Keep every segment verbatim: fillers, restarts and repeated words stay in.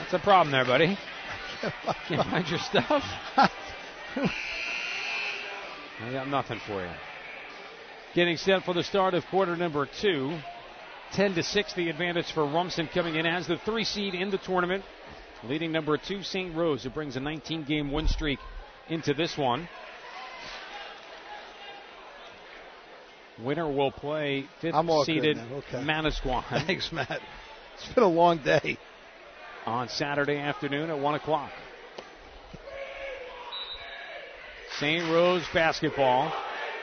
What's the problem there, buddy? Can't find your stuff? I got nothing for you. Getting set for the start of quarter number two. ten to six, the advantage for Rumson coming in as the three seed in the tournament. Leading number two, Saint Rose, who brings a nineteen-game win streak into this one. Winner will play fifth-seeded okay. Manasquan. Thanks, Matt. It's been a long day. On Saturday afternoon at one o'clock. Saint Rose basketball.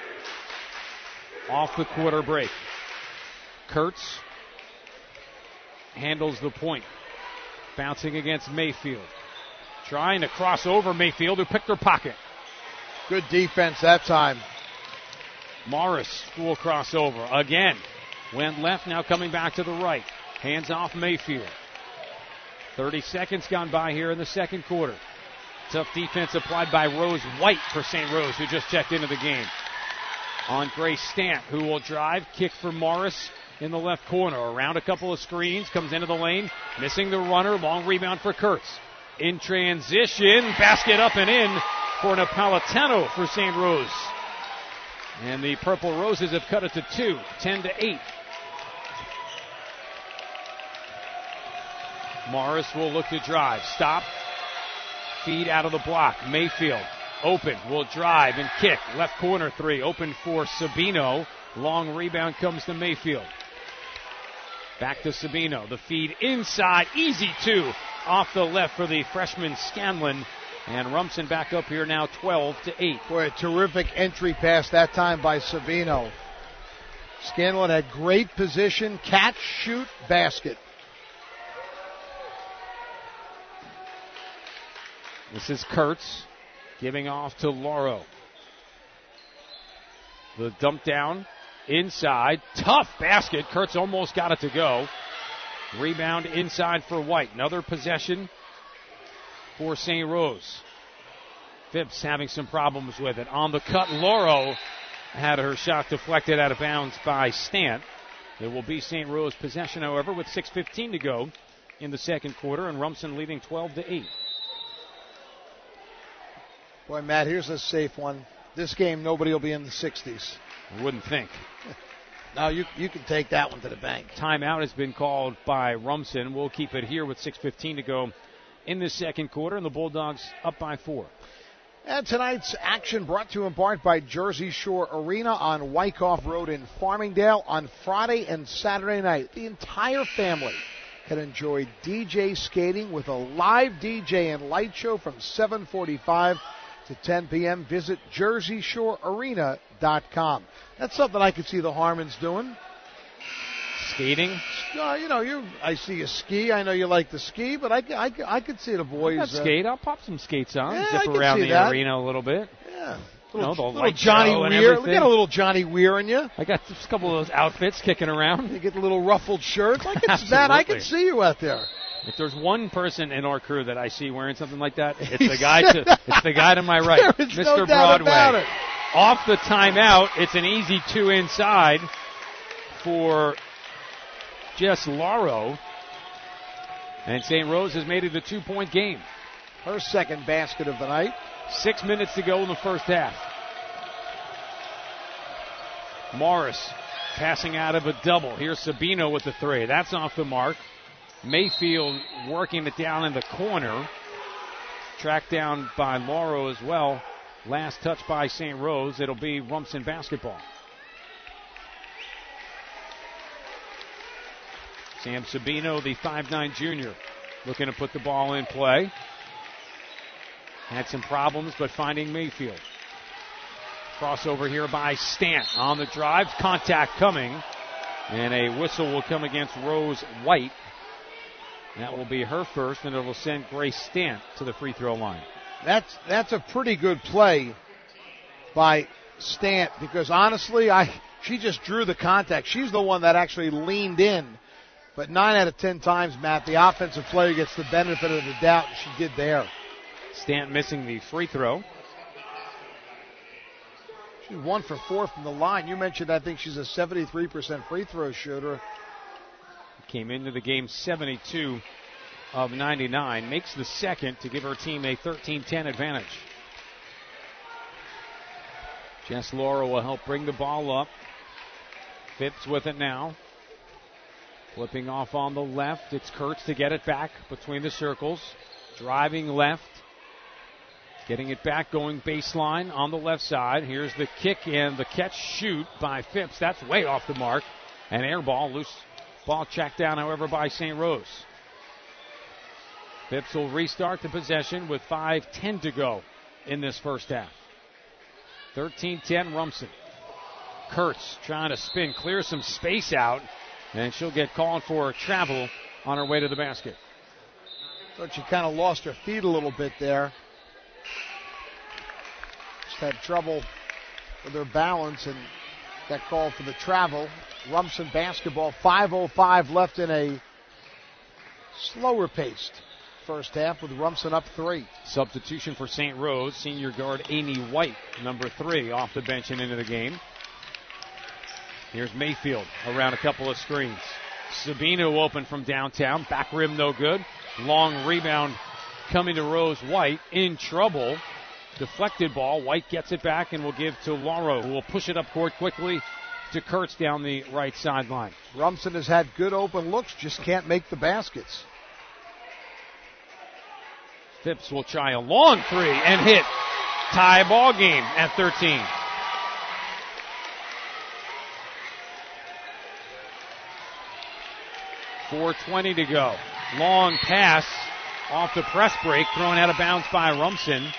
Off the quarter break. Kurtz handles the point. Bouncing against Mayfield. Trying to cross over Mayfield, who picked her pocket. Good defense that time. Morris will cross over again. Went left, now coming back to the right. Hands off Mayfield. thirty seconds gone by here in the second quarter. Tough defense applied by Rose White for Saint Rose, who just checked into the game. On Grace Stant, who will drive, kick for Morris in the left corner. Around a couple of screens, comes into the lane, missing the runner. Long rebound for Kurtz. In transition, basket up and in for Napolitano for Saint Rose. And the Purple Roses have cut it to two, ten to eight. Morris will look to drive. Stop. Feed out of the block. Mayfield open. Will drive and kick. Left corner three. Open for Sabino. Long rebound comes to Mayfield. Back to Sabino. The feed inside. Easy two. Off the left for the freshman Scanlon. And Rumson back up here now twelve to eight. Boy, a terrific entry pass that time by Sabino. Scanlon had great position. Catch, shoot, basket. This is Kurtz giving off to Lauro. The dump down inside. Tough basket. Kurtz almost got it to go. Rebound inside for White. Another possession for Saint Rose. Phipps having some problems with it. On the cut, Lauro had her shot deflected out of bounds by Stant. It will be Saint Rose possession, however, with six fifteen to go in the second quarter, and Rumson leading twelve to eight. Boy, Matt, here's a safe one. This game, nobody will be in the sixties. I wouldn't think. Now, you you can take that one to the bank. Timeout has been called by Rumson. We'll keep it here with six fifteen to go in the second quarter, and the Bulldogs up by four. And tonight's action brought to you in part by Jersey Shore Arena on Wyckoff Road in Farmingdale on Friday and Saturday night. The entire family can enjoy D J skating with a live D J and light show from seven forty-five to ten p.m. Visit jersey shore arena dot com. That's something I could see the Harmons doing. Skating? Uh, you know, you. I see you ski. I know you like to ski, but I, I, I could see the boys. I'll uh, skate. I'll pop some skates on. Yeah, zip I around see the that. arena a little bit. Yeah. You know, the little light Johnny show and Weir. everything. We got a little Johnny Weir in you. I got just a couple of those outfits kicking around. You get the little ruffled shirts. I can, Matt, I can see you out there. If there's one person in our crew that I see wearing something like that, it's the guy to it's the guy to my right, there is Mister no doubt Broadway. About it. Off the timeout, it's an easy two inside for Jess Lauro. And Saint Rose has made it a two-point game. Her second basket of the night. Six minutes to go in the first half. Morris passing out of a double. Here's Sabino with the three. That's off the mark. Mayfield working it down in the corner. Tracked down by Lauro as well. Last touch by Saint Rose. It'll be Rumson basketball. Sam Sabino, the five nine junior, looking to put the ball in play. Had some problems, but finding Mayfield. Crossover here by Stant on the drive. Contact coming. And a whistle will come against Rose White. That will be her first, and it will send Grace Stant to the free throw line. That's that's a pretty good play by Stant because, honestly, I she just drew the contact. She's the one that actually leaned in. But nine out of ten times, Matt, the offensive player gets the benefit of the doubt. She did there. Stant missing the free throw. She's one for four from the line. You mentioned I think she's a seventy-three percent free throw shooter. Came into the game seventy-two of ninety-nine, makes the second to give her team a thirteen ten advantage. Jess Laura will help bring the ball up. Phipps with it now. Flipping off on the left. It's Kurtz to get it back between the circles. Driving left. Getting it back, going baseline on the left side. Here's the kick and the catch shoot by Phipps. That's way off the mark. An air ball, loose ball checked down, however, by Saint Rose. Phipps will restart the possession with five ten to go in this first half. thirteen ten Rumson. Kurtz trying to spin, clear some space out, and she'll get called for travel on her way to the basket. Thought she kind of lost her feet a little bit there. Just had trouble with her balance and got called for the travel. Rumson basketball, five oh five left in a slower paced first half with Rumson up three. Substitution for Saint Rose, senior guard Amy White, number three, off the bench and into the game. Here's Mayfield around a couple of screens. Sabino open from downtown. Back rim no good. Long rebound coming to Rose White. In trouble. Deflected ball. White gets it back and will give to Lauro, who will push it up court quickly to Kurtz down the right sideline. Rumson has had good open looks, just can't make the baskets. Phipps will try a long three and hit. Tie ball game at thirteen. four twenty to go. Long pass off the press break, thrown out of bounds by Rumson.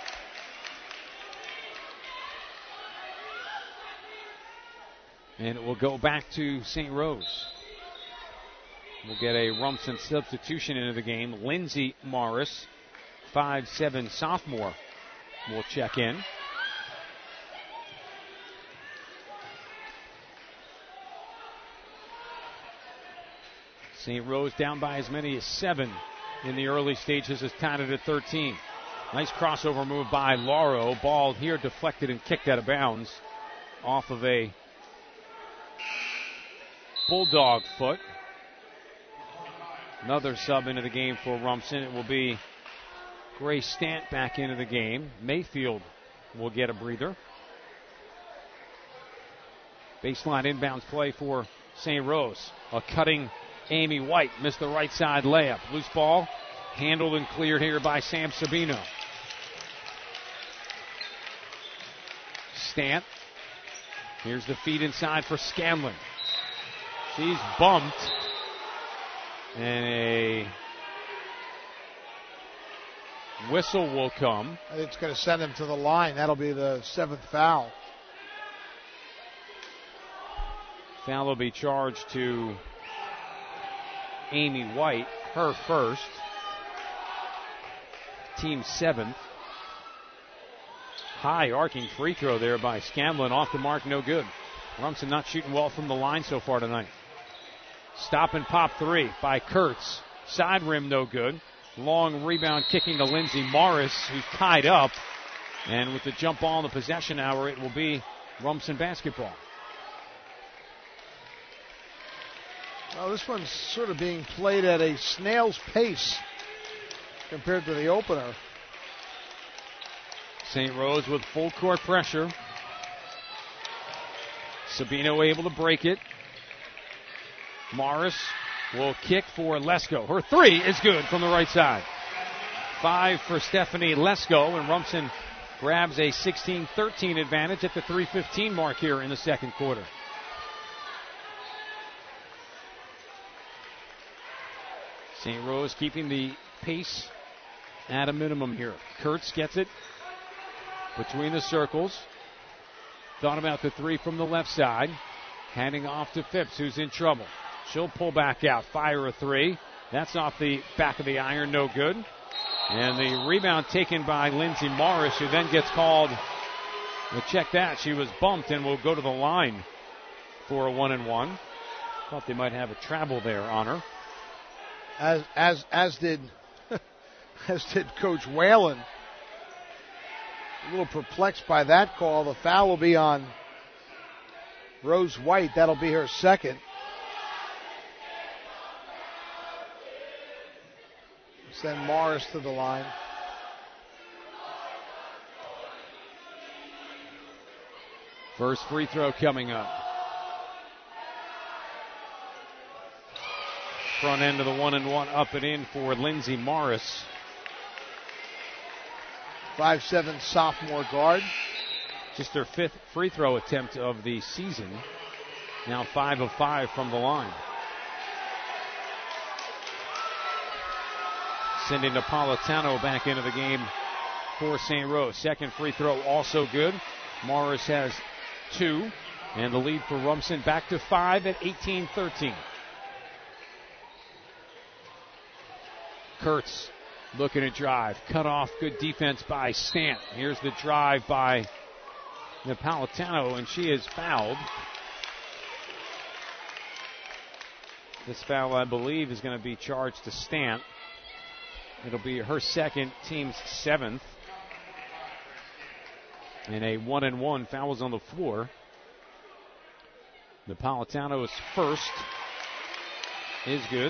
And it will go back to Saint Rose. We'll get a Rumson substitution into the game. Lindsey Morris, five seven sophomore, will check in. Saint Rose down by as many as seven in the early stages, is tied at thirteen. Nice crossover move by Lauro. Ball here deflected and kicked out of bounds off of a Bulldog foot. Another sub into the game for Rumson. It will be Grace Stant back into the game. Mayfield will get a breather. Baseline inbounds play for Saint Rose. A cutting Amy White missed the right side layup. Loose ball handled and cleared here by Sam Sabino. Stant. Here's the feed inside for Scanlon. She's bumped. And a whistle will come. I think it's going to send him to the line. That'll be the seventh foul. Foul will be charged to Amy White, her first. Team seventh. High arcing free throw there by Scanlon. Off the mark, no good. Rumson not shooting well from the line so far tonight. Stop and pop three by Kurtz. Side rim, no good. Long rebound kicking to Lindsey Morris, who's tied up. And with the jump ball in the possession hour, it will be Rumson basketball. Well, this one's sort of being played at a snail's pace compared to the opener. Saint Rose with full court pressure. Sabino able to break it. Morris will kick for Lesko. Her three is good from the right side. Five for Stephanie Lesko, and Rumson grabs a sixteen thirteen advantage at the three fifteen mark here in the second quarter. Saint Rose keeping the pace at a minimum here. Kurtz gets it between the circles. Thought about the three from the left side. Handing off to Phipps, who's in trouble. She'll pull back out, fire a three. That's off the back of the iron, no good. And the rebound taken by Lindsey Morris, who then gets called. Well, check that. She was bumped and will go to the line for a one and one. Thought they might have a travel there on her. As as as did as did Coach Whalen. A little perplexed by that call. The foul will be on Rose White. That'll be her second. Send Morris to the line. First free throw coming up. Front end of the one and one, up and in for Lindsey Morris. five seven sophomore guard. Just her fifth free throw attempt of the season. Now five of five from the line. Sending Napolitano back into the game for Saint Rose. Second free throw also good. Morris has two. And the lead for Rumson back to five at eighteen thirteen. Kurtz looking to drive. Cut off. Good defense by Stant. Here's the drive by Napolitano, and she is fouled. This foul, I believe, is going to be charged to Stant. It'll be her second, team's seventh. And a one and one. Fouls on the floor. Napolitano's first is good.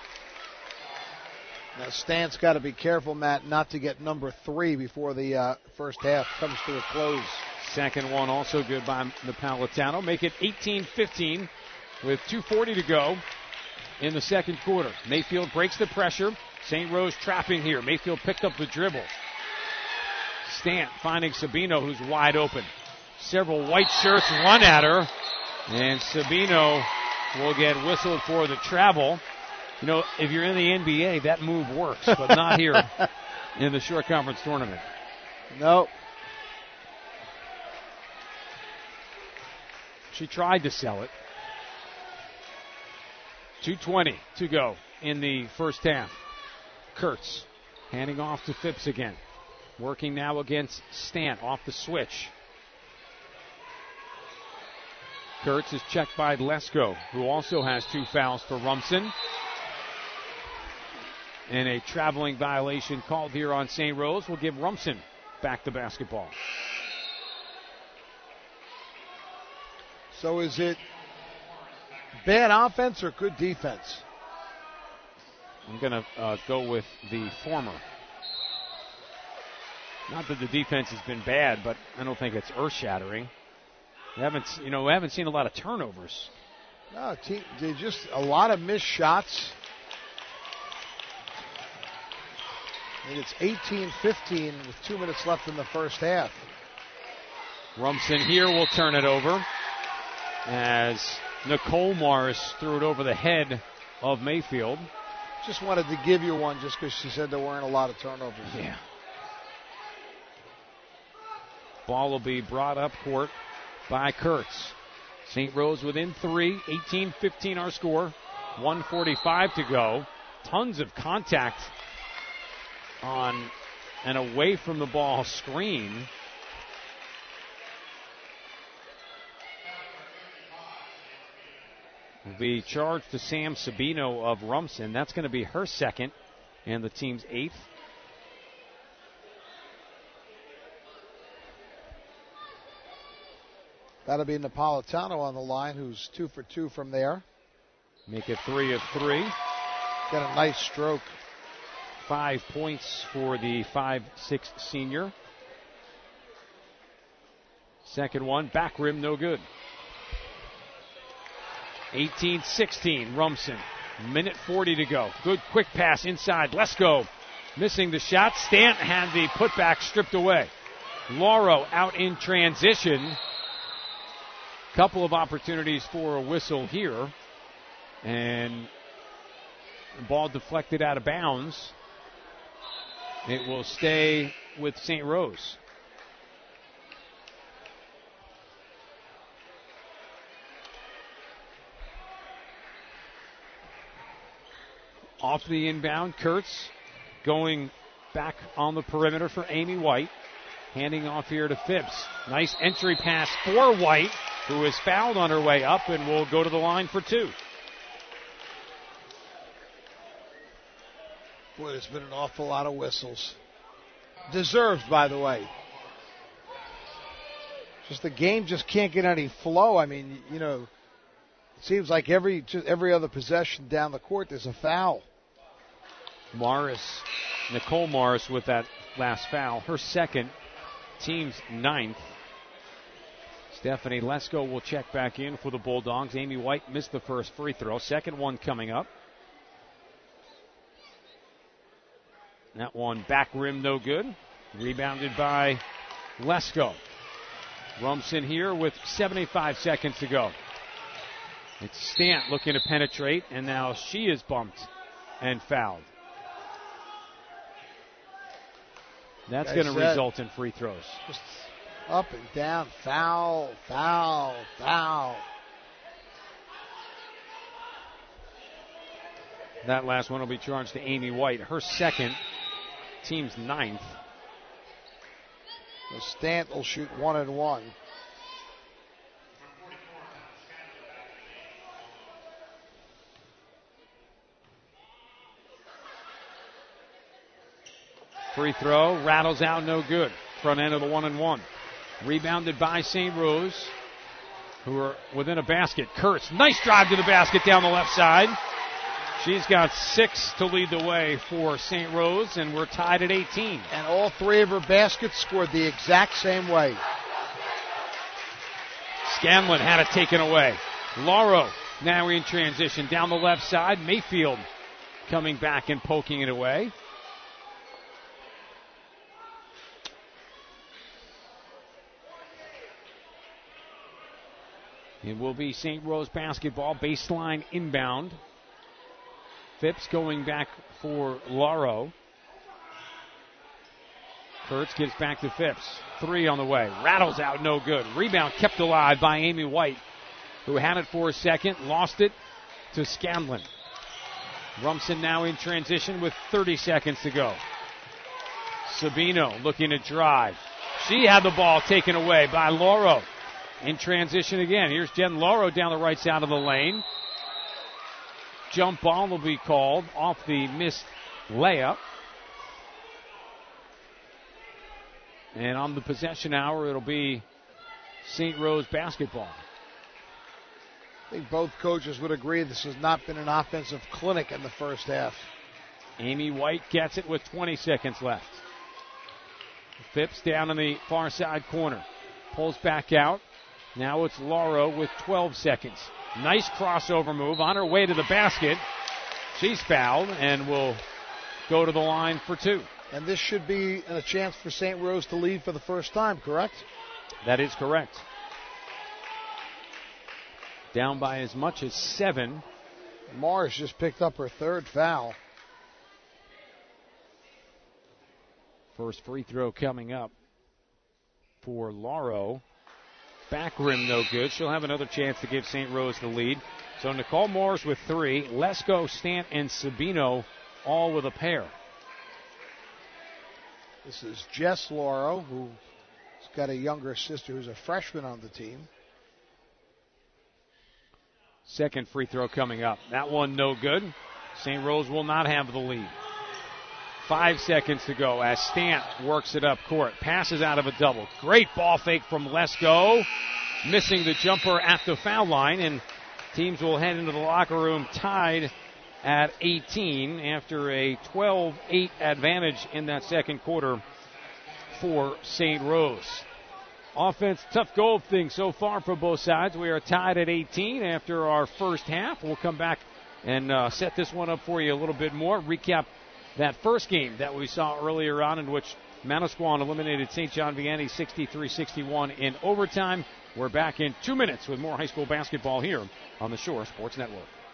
Now Stant's got to be careful, Matt, not to get number three before the uh, first half comes to a close. Second one also good by Napolitano. Make it eighteen fifteen with two forty to go in the second quarter. Mayfield breaks the pressure. Saint Rose trapping here. Mayfield picked up the dribble. Stant finding Sabino, who's wide open. Several white shirts run at her, and Sabino will get whistled for the travel. You know, if you're in the N B A, that move works, but not here in the short conference tournament. Nope. She tried to sell it. two twenty to go in the first half. Kurtz handing off to Phipps again. Working now against Stant off the switch. Kurtz is checked by Lesko, who also has two fouls for Rumson. And a traveling violation called here on Saint Rose will give Rumson back the basketball. So is it bad offense or good defense? I'm going to uh, go with the former. Not that the defense has been bad, but I don't think it's earth-shattering. We haven't, you know, we haven't seen a lot of turnovers. No, team, they just a lot of missed shots. And it's eighteen fifteen with two minutes left in the first half. Rumson here will turn it over as Nicole Morris threw it over the head of Mayfield. Just wanted to give you one just because she said there weren't a lot of turnovers. Yeah. Ball will be brought up court by Kurtz. Saint Rose within three, eighteen fifteen our score, one forty-five to go. Tons of contact on an away from the ball screen. Will be charged to Sam Sabino of Rumson. That's going to be her second and the team's eighth. That'll be Napolitano on the line, who's two for two from there. Make it three of three. Got a nice stroke. Five points for the five six senior. Second one, back rim, no good. eighteen sixteen, Rumson. Minute forty to go. Good quick pass inside. Lesko missing the shot. Stant had the putback stripped away. Lauro out in transition. Couple of opportunities for a whistle here. And the ball deflected out of bounds. It will stay with Saint Rose. Off the inbound, Kurtz going back on the perimeter for Amy White. Handing off here to Phipps. Nice entry pass for White, who is fouled on her way up and will go to the line for two. Boy, there's been an awful lot of whistles. Deserved, by the way. Just the game just can't get any flow. I mean, you know, it seems like every just every other possession down the court there's a foul. Morris, Nicole Morris with that last foul. Her second, team's ninth. Stephanie Lesko will check back in for the Bulldogs. Amy White missed the first free throw. Second one coming up. That one back rim, no good. Rebounded by Lesko. Rumson here with seventy-five seconds to go. It's Stant looking to penetrate, and now she is bumped and fouled. That's going to result in free throws. Just up and down, foul, foul, foul. That last one will be charged to Amy White. Her second, team's ninth. The Stant will shoot one and one. Free throw, rattles out, no good. Front end of the one and one. Rebounded by Saint Rose, who are within a basket. Kurtz, nice drive to the basket down the left side. She's got six to lead the way for Saint Rose, and we're tied at eighteen. And all three of her baskets scored the exact same way. Scanlon had it taken away. Lauro now in transition down the left side. Mayfield coming back and poking it away. It will be Saint Rose basketball, baseline inbound. Phipps going back for Lauro. Kurtz gives back to Phipps. Three on the way. Rattles out, no good. Rebound kept alive by Amy White, who had it for a second, lost it to Scanlon. Rumson now in transition with thirty seconds to go. Sabino looking to drive. She had the ball taken away by Lauro. In transition again. Here's Jen Lauro down the right side of the lane. Jump ball will be called off the missed layup. And on the possession hour, it'll be Saint Rose basketball. I think both coaches would agree this has not been an offensive clinic in the first half. Amy White gets it with twenty seconds left. Phipps down in the far side corner. Pulls back out. Now it's Lauro with twelve seconds. Nice crossover move on her way to the basket. She's fouled and will go to the line for two. And this should be a chance for Saint Rose to lead for the first time, correct? That is correct. Down by as much as seven. Morris just picked up her third foul. First free throw coming up for Lauro. Back rim no good. She'll have another chance to give Saint Rose the lead. So Nicole Morris with three. Lesko, Stant, and Sabino all with a pair. This is Jess Lauro, who's got a younger sister who's a freshman on the team. Second free throw coming up. That one no good. Saint Rose will not have the lead. Five seconds to go as Stant works it up court. Passes out of a double. Great ball fake from Lesko. Missing the jumper at the foul line, and teams will head into the locker room tied at eighteen after a twelve eight advantage in that second quarter for Saint Rose. Offense, tough goal thing so far for both sides. We are tied at eighteen after our first half. We'll come back and uh, set this one up for you a little bit more. Recap that first game that we saw earlier on in which Manasquan eliminated Saint John Vianney sixty-three sixty-one in overtime. We're back in two minutes with more high school basketball here on the Shore Sports Network.